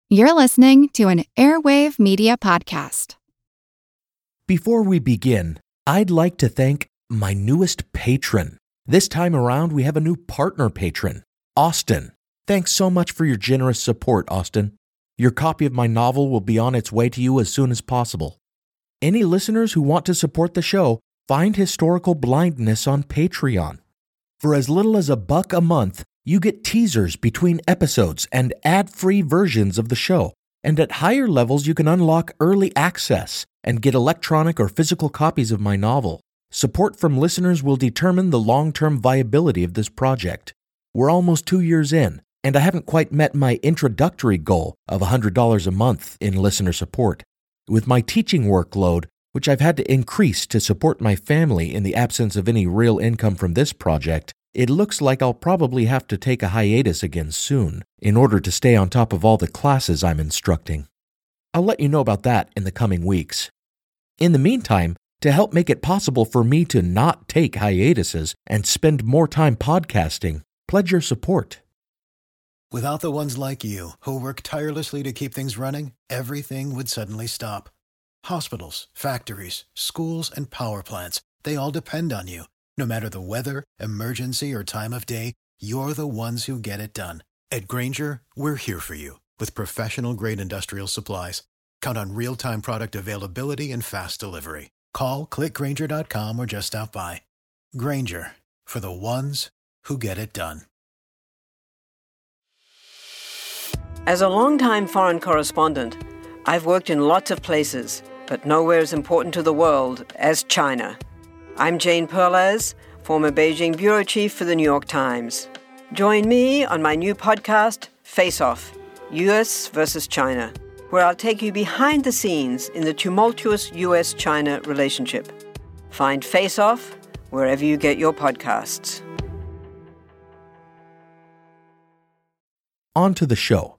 You're listening to an Airwave Media Podcast. Before we begin, I'd like to thank my newest patron. This time around, we have a new partner patron, Austin. Thanks so much for your generous support, Austin. Your copy of my novel will be on its way to you as soon as possible. Any listeners who want to support the show, find Historical Blindness on Patreon. For as little as $1 a month, you get teasers between episodes and ad-free versions of the show. And at higher levels, you can unlock early access and get electronic or physical copies of my novel. Support from listeners will determine the long-term viability of this project. We're almost 2 years in, and I haven't quite met my introductory goal of $100 a month in listener support. With my teaching workload, which I've had to increase to support my family in the absence of any real income from this project, it looks like I'll probably have to take a hiatus again soon in order to stay on top of all the classes I'm instructing. I'll let you know about that in the coming weeks. In the meantime, to help make it possible for me to not take hiatuses and spend more time podcasting, pledge your support. Without the ones like you, who work tirelessly to keep things running, everything would suddenly stop. Hospitals, factories, schools, and power plants, they all depend on you. No matter the weather, emergency, or time of day, you're the ones who get it done. At Grainger, we're here for you with professional-grade industrial supplies. Count on real-time product availability and fast delivery. Call, clickgrainger.com, or just stop by. Grainger, for the ones who get it done. As a longtime foreign correspondent, I've worked in lots of places, but nowhere as important to the world as China. I'm Jane Perlez, former Beijing bureau chief for the New York Times. Join me on my new podcast, Face Off, U.S. versus China, where I'll take you behind the scenes in the tumultuous U.S.-China relationship. Find Face Off wherever you get your podcasts. On to the show.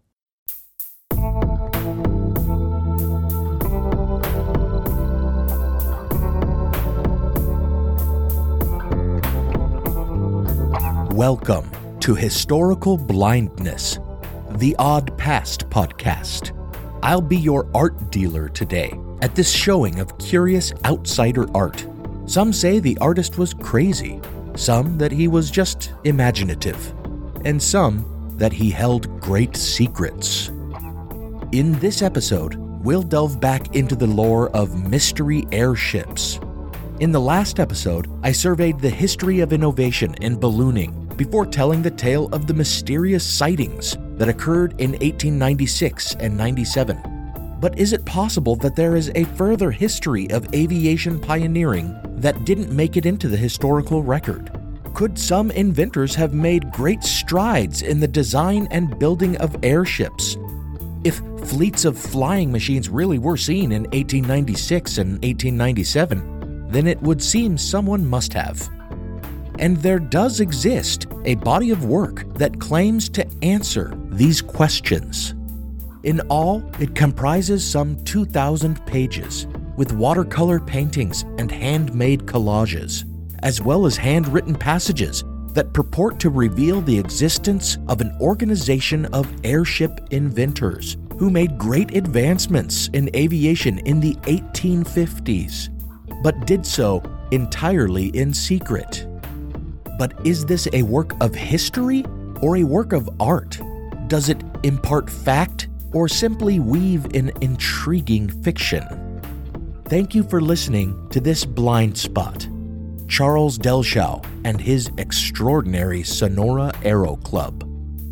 Welcome to Historical Blindness, the Odd Past podcast. I'll be your art dealer today at this showing of curious outsider art. Some say the artist was crazy, some that he was just imaginative, and some that he held great secrets. In this episode, we'll delve back into the lore of mystery airships. In the last episode, I surveyed the history of innovation in ballooning before telling the tale of the mysterious sightings that occurred in 1896 and 97. But is it possible that there is a further history of aviation pioneering that didn't make it into the historical record? Could some inventors have made great strides in the design and building of airships? If fleets of flying machines really were seen in 1896 and 1897, then it would seem someone must have. And there does exist a body of work that claims to answer these questions. In all, it comprises some 2,000 pages, with watercolor paintings and handmade collages, as well as handwritten passages that purport to reveal the existence of an organization of airship inventors who made great advancements in aviation in the 1850s, but did so entirely in secret. But is this a work of history or a work of art? Does it impart fact or simply weave an intriguing fiction? Thank you for listening to this blind spot. Charles Delschow and his extraordinary Sonora Aero Club.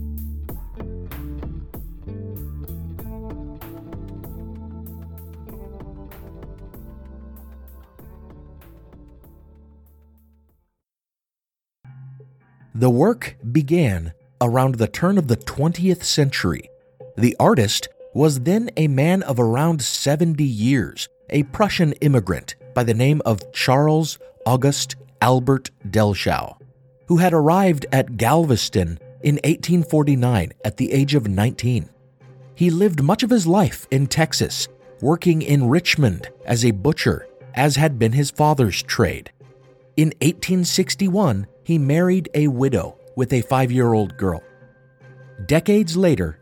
The work began around the turn of the 20th century. The artist was then a man of around 70 years, a Prussian immigrant by the name of Charles August Albert Delschow, who had arrived at Galveston in 1849 at the age of 19. He lived much of his life in Texas, working in Richmond as a butcher, as had been his father's trade. In 1861, he married a widow with a 5-year-old girl. Decades later,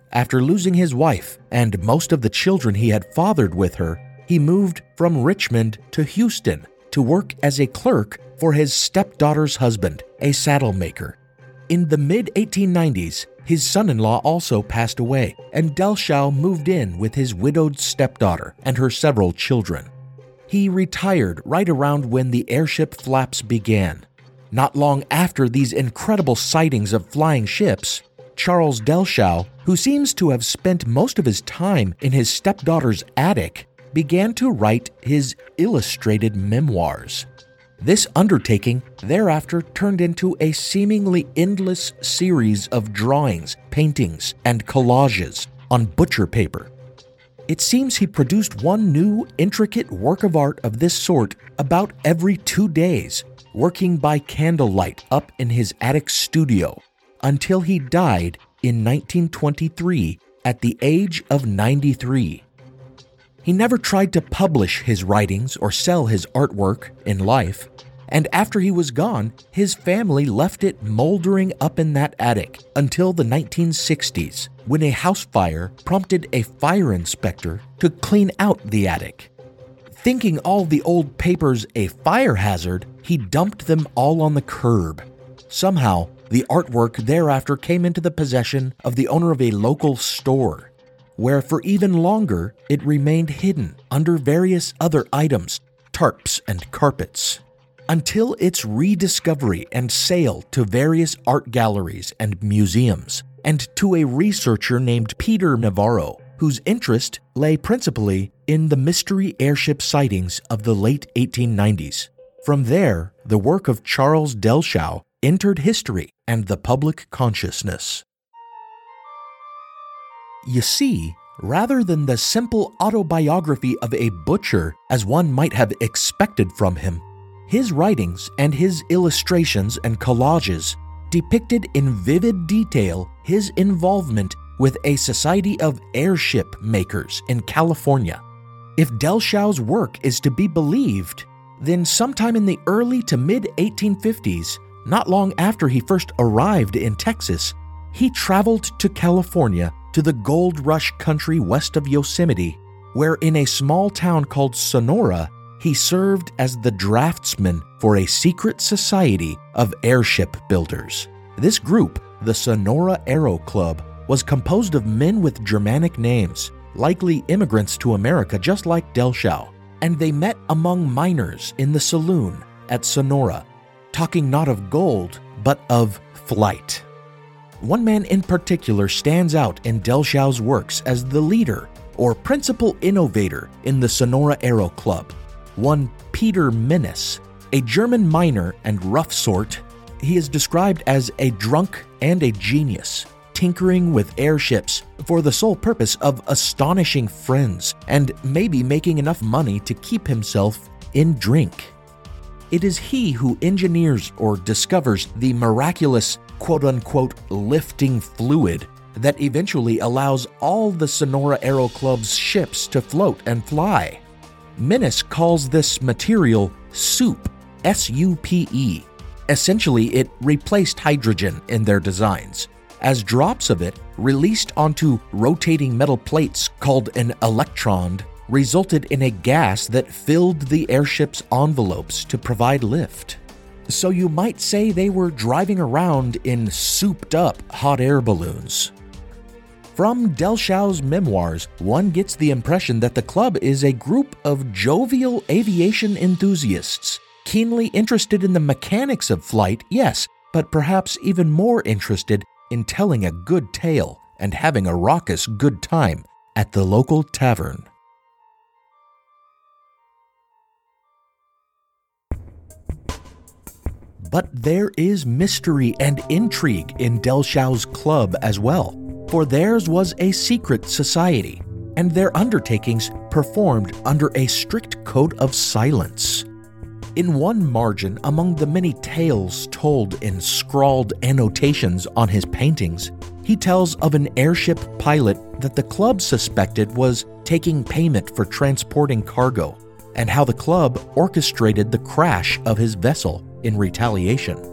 after losing his wife and most of the children he had fathered with her, he moved from Richmond to Houston to work as a clerk for his stepdaughter's husband, a saddle maker. In the mid-1890s, his son-in-law also passed away, and Delschow moved in with his widowed stepdaughter and her several children. He retired right around when the airship flaps began. Not long after these incredible sightings of flying ships, Charles Delschow, who seems to have spent most of his time in his stepdaughter's attic, began to write his illustrated memoirs. This undertaking thereafter turned into a seemingly endless series of drawings, paintings, and collages on butcher paper. It seems he produced one new, intricate work of art of this sort about every 2 days, working by candlelight up in his attic studio, until he died in 1923 at the age of 93. He never tried to publish his writings or sell his artwork in life, and after he was gone, his family left it moldering up in that attic until the 1960s, when a house fire prompted a fire inspector to clean out the attic. Thinking all the old papers a fire hazard, he dumped them all on the curb. Somehow, the artwork thereafter came into the possession of the owner of a local store, where for even longer it remained hidden under various other items, tarps and carpets, until its rediscovery and sale to various art galleries and museums, and to a researcher named Peter Navarro, whose interest lay principally in the mystery airship sightings of the late 1890s. From there, the work of Charles Delschow entered history and the public consciousness. You see, rather than the simple autobiography of a butcher as one might have expected from him, his writings and his illustrations and collages depicted in vivid detail his involvement with a society of airship makers in California. If Delschow's work is to be believed, then sometime in the early to mid-1850s, not long after he first arrived in Texas, he traveled to California to the gold rush country west of Yosemite, where in a small town called Sonora, he served as the draftsman for a secret society of airship builders. This group, the Sonora Aero Club, was composed of men with Germanic names, likely immigrants to America just like Delschow, and they met among miners in the saloon at Sonora, talking not of gold, but of flight. One man in particular stands out in Delschow's works as the leader or principal innovator in the Sonora Aero Club, one Peter Menes, a German miner and rough sort. He is described as a drunk and a genius, tinkering with airships for the sole purpose of astonishing friends and maybe making enough money to keep himself in drink. It is he who engineers or discovers the miraculous quote-unquote lifting fluid that eventually allows all the Sonora Aero Club's ships to float and fly. Menes calls this material SUPE, S-U-P-E. Essentially, it replaced hydrogen in their designs, as drops of it released onto rotating metal plates called an electron resulted in a gas that filled the airship's envelopes to provide lift. So you might say they were driving around in souped-up hot air balloons. From Delschow's memoirs, one gets the impression that the club is a group of jovial aviation enthusiasts, keenly interested in the mechanics of flight, yes, but perhaps even more interested in telling a good tale and having a raucous good time at the local tavern. But there is mystery and intrigue in Delschow's club as well, for theirs was a secret society, and their undertakings performed under a strict code of silence. In one margin among the many tales told in scrawled annotations on his paintings, he tells of an airship pilot that the club suspected was taking payment for transporting cargo, and how the club orchestrated the crash of his vessel in retaliation.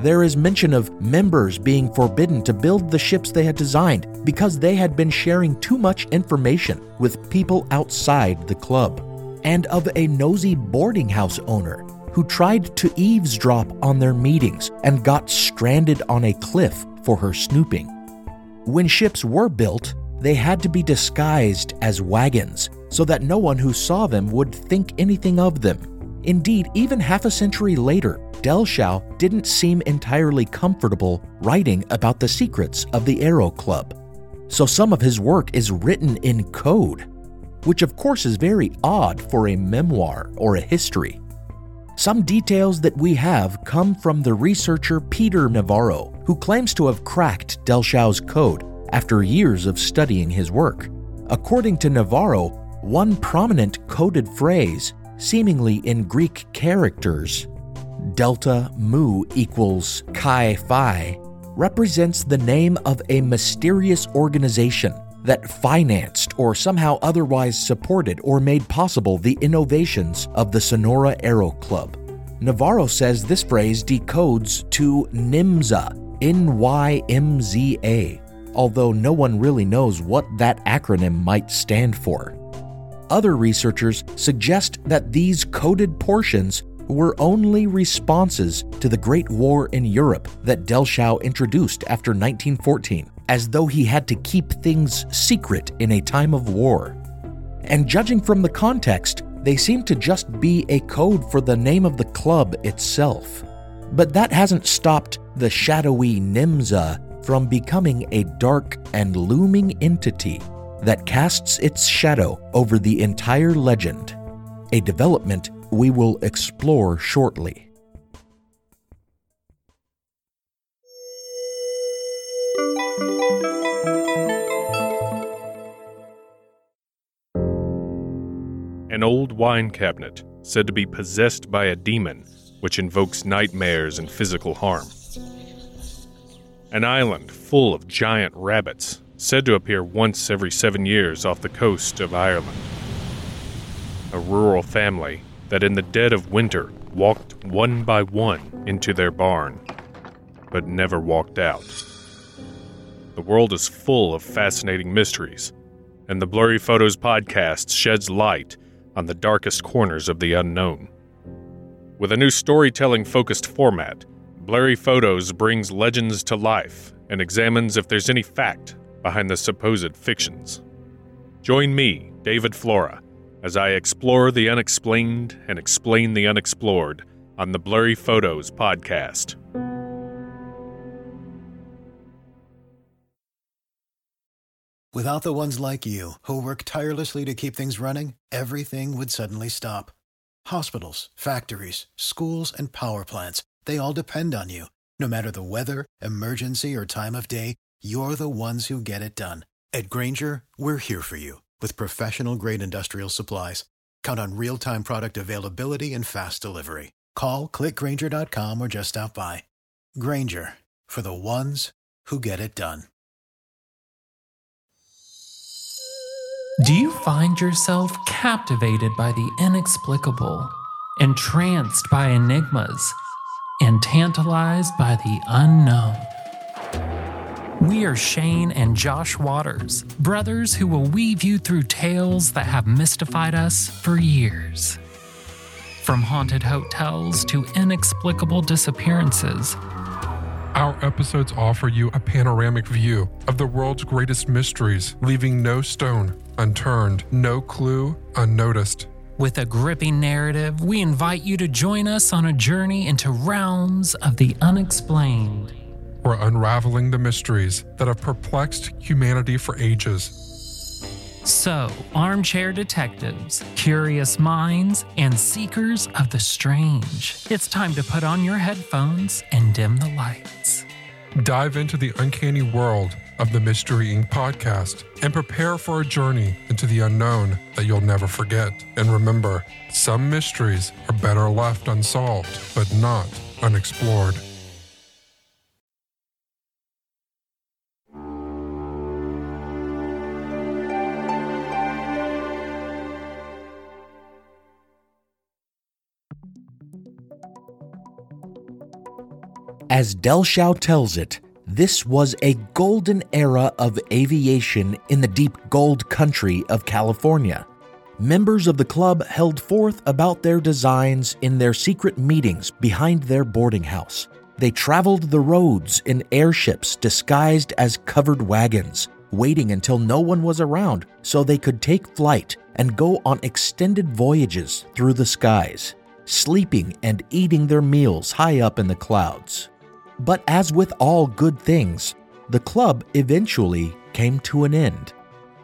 There is mention of members being forbidden to build the ships they had designed because they had been sharing too much information with people outside the club, and of a nosy boarding house owner who tried to eavesdrop on their meetings and got stranded on a cliff for her snooping. When ships were built, they had to be disguised as wagons so that no one who saw them would think anything of them. Indeed, even half a century later, Delschow didn't seem entirely comfortable writing about the secrets of the Aero Club. So some of his work is written in code, which of course is very odd for a memoir or a history. Some details that we have come from the researcher Peter Navarro, who claims to have cracked Delschau's code after years of studying his work. According to Navarro, one prominent coded phrase, seemingly in Greek characters, delta mu equals chi phi, represents the name of a mysterious organization that financed or somehow otherwise supported or made possible the innovations of the Sonora Aero Club. Navarro says this phrase decodes to NYMZA, N-Y-M-Z-A, although no one really knows what that acronym might stand for. Other researchers suggest that these coded portions were only responses to the Great War in Europe that Delschow introduced after 1914, as though he had to keep things secret in a time of war. And judging from the context, they seem to just be a code for the name of the club itself. But that hasn't stopped the shadowy NYMZA from becoming a dark and looming entity that casts its shadow over the entire legend, a development we will explore shortly. An old wine cabinet said to be possessed by a demon, which invokes nightmares and physical harm. An island full of giant rabbits, said to appear once every 7 years off the coast of Ireland. A rural family that in the dead of winter walked one by one into their barn, but never walked out. The world is full of fascinating mysteries, and the Blurry Photos podcast sheds light on the darkest corners of the unknown. With a new storytelling-focused format, Blurry Photos brings legends to life and examines if there's any fact behind the supposed fictions. Join me, David Flora, as I explore the unexplained and explain the unexplored on the Blurry Photos podcast. Without the ones like you, who work tirelessly to keep things running, everything would suddenly stop. Hospitals, factories, schools, and power plants, they all depend on you. No matter the weather, emergency, or time of day, you're the ones who get it done. At Grainger, we're here for you with professional-grade industrial supplies. Count on real-time product availability and fast delivery. Call, click Grainger.com, or just stop by. Grainger, for the ones who get it done. Do you find yourself captivated by the inexplicable, entranced by enigmas, and tantalized by the unknown? We are Shane and Josh Waters, brothers who will weave you through tales that have mystified us for years. From haunted hotels to inexplicable disappearances, our episodes offer you a panoramic view of the world's greatest mysteries, leaving no stone unturned, no clue unnoticed. With a gripping narrative, we invite you to join us on a journey into realms of the unexplained. We're unraveling the mysteries that have perplexed humanity for ages. So, armchair detectives, curious minds, and seekers of the strange, it's time to put on your headphones and dim the lights. Dive into the uncanny world of the Mystery Inc. podcast and prepare for a journey into the unknown that you'll never forget. And remember, some mysteries are better left unsolved, but not unexplored. As Delshow tells it, this was a golden era of aviation in the deep gold country of California. Members of the club held forth about their designs in their secret meetings behind their boarding house. They traveled the roads in airships disguised as covered wagons, waiting until no one was around so they could take flight and go on extended voyages through the skies, sleeping and eating their meals high up in the clouds. But as with all good things, the club eventually came to an end.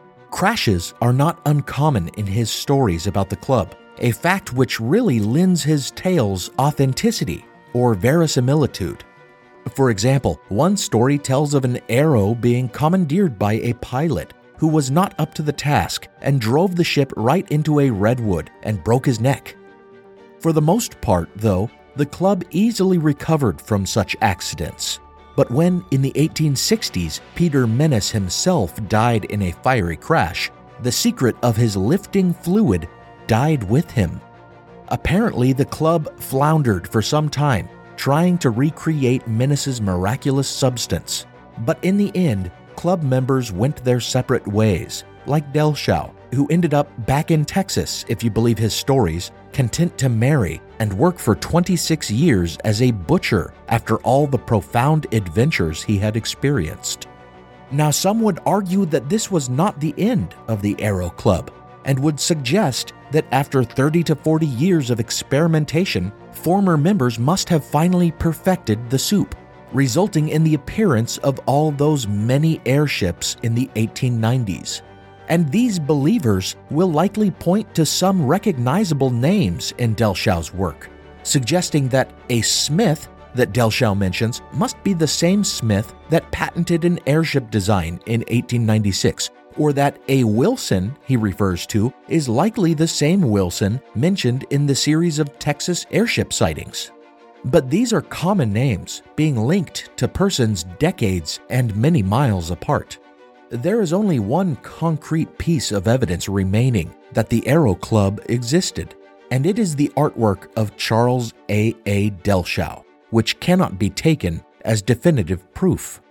Crashes are not uncommon in his stories about the club, a fact which really lends his tales authenticity or verisimilitude. For example, one story tells of an Aero being commandeered by a pilot who was not up to the task and drove the ship right into a redwood and broke his neck. For the most part, though, the club easily recovered from such accidents. But when, in the 1860s, Peter Menes himself died in a fiery crash, the secret of his lifting fluid died with him. Apparently, the club floundered for some time, trying to recreate Menes's miraculous substance. But in the end, club members went their separate ways, like Delshow, who ended up back in Texas, if you believe his stories, content to marry and work for 26 years as a butcher after all the profound adventures he had experienced. Now, some would argue that this was not the end of the Aero Club, and would suggest that after 30 to 40 years of experimentation, former members must have finally perfected the soup, resulting in the appearance of all those many airships in the 1890s. And these believers will likely point to some recognizable names in Delshow's work, suggesting that a Smith that Delshow mentions must be the same Smith that patented an airship design in 1896, or that a Wilson he refers to is likely the same Wilson mentioned in the series of Texas airship sightings. But these are common names being linked to persons decades and many miles apart. There is only one concrete piece of evidence remaining that the Aero Club existed, and it is the artwork of Charles A. Delshow, which cannot be taken as definitive proof.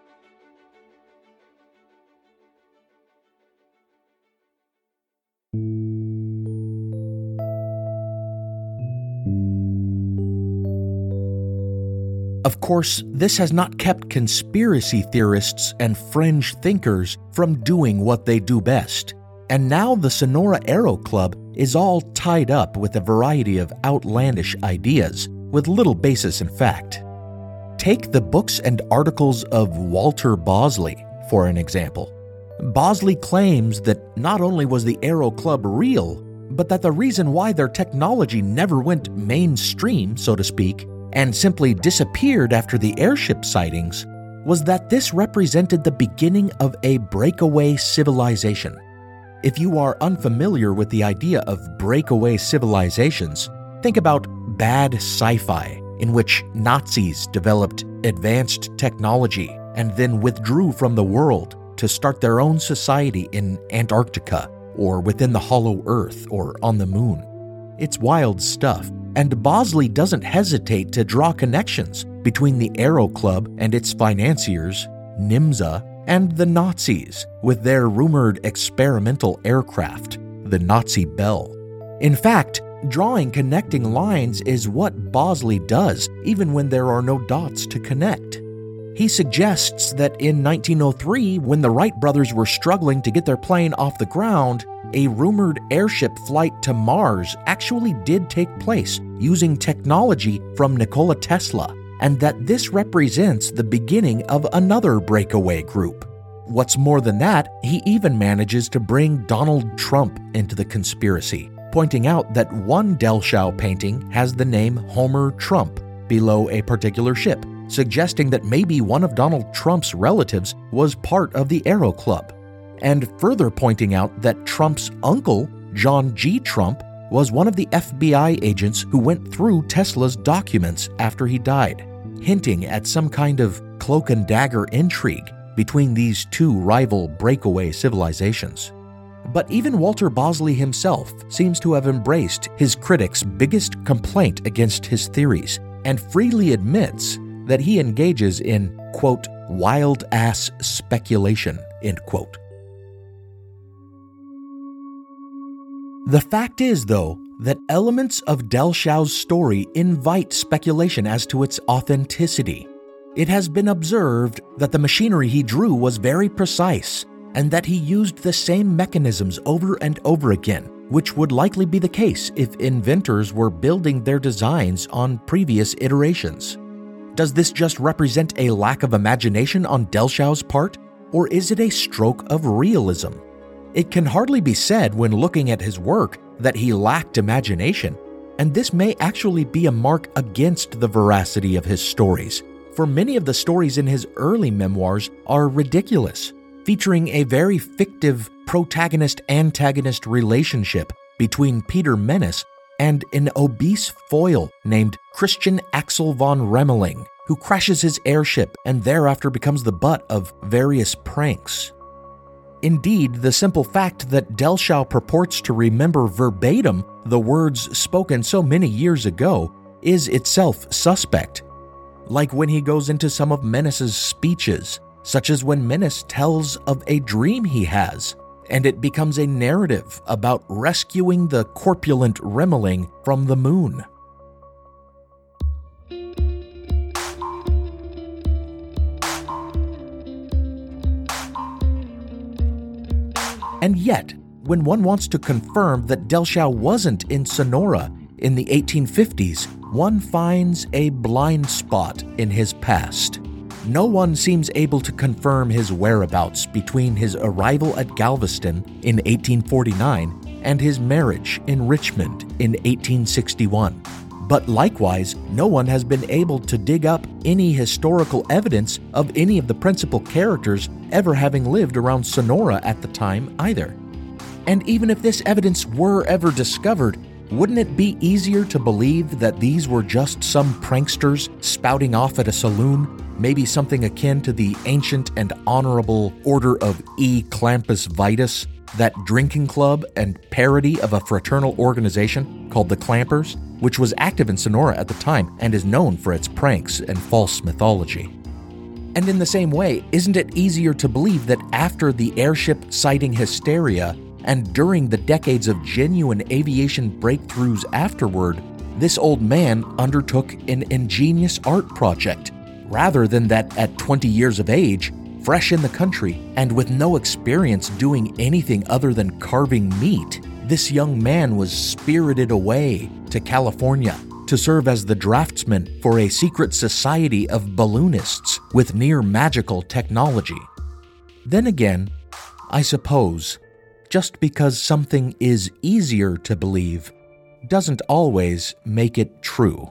Of course, this has not kept conspiracy theorists and fringe thinkers from doing what they do best. And now the Sonora Aero Club is all tied up with a variety of outlandish ideas with little basis in fact. Take the books and articles of Walter Bosley, for an example. Bosley claims that not only was the Aero Club real, but that the reason why their technology never went mainstream, so to speak, and simply disappeared after the airship sightings, was that this represented the beginning of a breakaway civilization. If you are unfamiliar with the idea of breakaway civilizations, think about bad sci-fi, in which Nazis developed advanced technology and then withdrew from the world to start their own society in Antarctica, or within the hollow earth, or on the moon. It's wild stuff. And Bosley doesn't hesitate to draw connections between the Aero Club and its financiers, NIMSA, and the Nazis with their rumored experimental aircraft, the Nazi Bell. In fact, drawing connecting lines is what Bosley does even when there are no dots to connect. He suggests that in 1903, when the Wright brothers were struggling to get their plane off the ground, a rumored airship flight to Mars actually did take place using technology from Nikola Tesla, and that this represents the beginning of another breakaway group. What's more than that, he even manages to bring Donald Trump into the conspiracy, pointing out that one Delshow painting has the name Homer Trump below a particular ship, suggesting that maybe one of Donald Trump's relatives was part of the Aero Club, and further pointing out that Trump's uncle, John G. Trump, was one of the FBI agents who went through Tesla's documents after he died, hinting at some kind of cloak and dagger intrigue between these two rival breakaway civilizations. But even Walter Bosley himself seems to have embraced his critics' biggest complaint against his theories, and freely admits that he engages in, quote, wild-ass speculation, end quote. The fact is, though, that elements of Del Xiao's story invite speculation as to its authenticity. It has been observed that the machinery he drew was very precise, and that he used the same mechanisms over and over again, which would likely be the case if inventors were building their designs on previous iterations. Does this just represent a lack of imagination on Del Xiao's part, or is it a stroke of realism? It can hardly be said when looking at his work that he lacked imagination, and this may actually be a mark against the veracity of his stories, for many of the stories in his early memoirs are ridiculous, featuring a very fictive protagonist-antagonist relationship between Peter Menace and an obese foil named Christian Axel von Remmeling, who crashes his airship and thereafter becomes the butt of various pranks. Indeed, the simple fact that Del Xiao purports to remember verbatim the words spoken so many years ago is itself suspect. Like when he goes into some of Menace's speeches, such as when Menace tells of a dream he has, and it becomes a narrative about rescuing the corpulent Remmeling from the moon. And yet, when one wants to confirm that Del Xiao wasn't in Sonora in the 1850s, one finds a blind spot in his past. No one seems able to confirm his whereabouts between his arrival at Galveston in 1849 and his marriage in Richmond in 1861. But likewise, no one has been able to dig up any historical evidence of any of the principal characters ever having lived around Sonora at the time either. And even if this evidence were ever discovered, wouldn't it be easier to believe that these were just some pranksters spouting off at a saloon, maybe something akin to the ancient and honorable Order of E. Clampus Vitus, that drinking club and parody of a fraternal organization called the Clampers, which was active in Sonora at the time and is known for its pranks and false mythology. And in the same way, isn't it easier to believe that after the airship sighting hysteria and during the decades of genuine aviation breakthroughs afterward, this old man undertook an ingenious art project, rather than that at 20 years of age, fresh in the country, and with no experience doing anything other than carving meat, this young man was spirited away to California to serve as the draftsman for a secret society of balloonists with near magical technology. Then again, I suppose, just because something is easier to believe doesn't always make it true.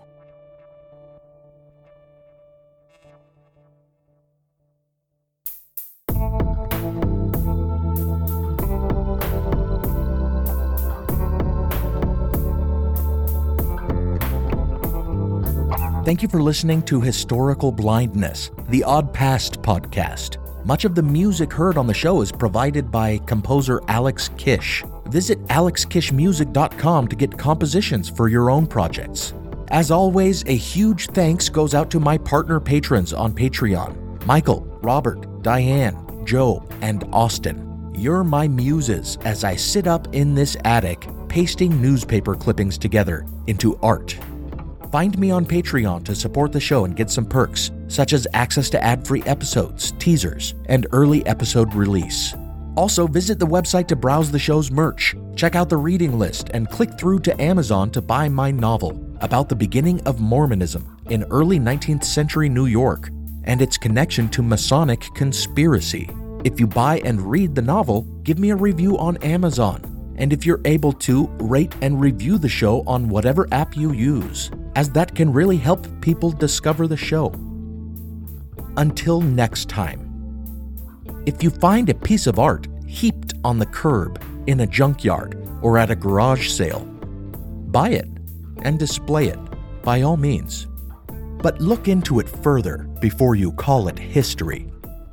Thank you for listening to Historical Blindness, the Odd Past podcast. Much of the music heard on the show is provided by composer Alex Kish. Visit alexkishmusic.com to get compositions for your own projects. As always, a huge thanks goes out to my partner patrons on Patreon: Michael, Robert, Diane, Joe, and Austin. You're my muses as I sit up in this attic pasting newspaper clippings together into art. Find me on Patreon to support the show and get some perks, such as access to ad-free episodes, teasers, and early episode release. Also, visit the website to browse the show's merch, check out the reading list, and click through to Amazon to buy my novel about the beginning of Mormonism in early 19th century New York and its connection to Masonic conspiracy. If you buy and read the novel, give me a review on Amazon. And if you're able to, rate and review the show on whatever app you use, as that can really help people discover the show. Until next time, if you find a piece of art heaped on the curb, in a junkyard, or at a garage sale, buy it and display it by all means. But look into it further before you call it history.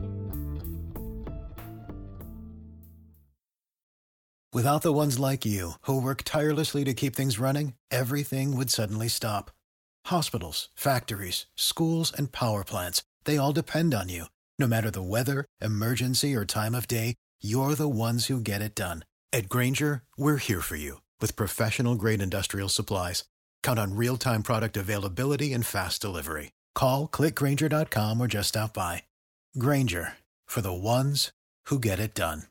Without the ones like you, who work tirelessly to keep things running, everything would suddenly stop. Hospitals, factories, schools, and power plants, they all depend on you. No matter the weather, emergency, or time of day, you're the ones who get it done. At Grainger, we're here for you with professional-grade industrial supplies. Count on real-time product availability and fast delivery. Call, click Grainger.com, or just stop by. Grainger, for the ones who get it done.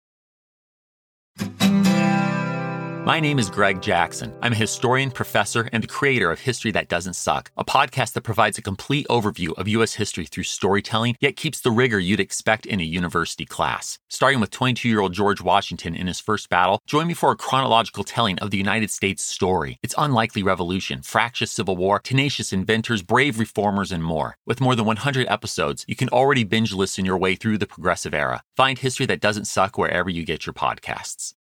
My name is Greg Jackson. I'm a historian, professor, and the creator of History That Doesn't Suck, a podcast that provides a complete overview of U.S. history through storytelling, yet keeps the rigor you'd expect in a university class. Starting with 22-year-old George Washington in his first battle, join me for a chronological telling of the United States story, its unlikely revolution, fractious civil war, tenacious inventors, brave reformers, and more. With more than 100 episodes, you can already binge listen your way through the Progressive Era. Find History That Doesn't Suck wherever you get your podcasts.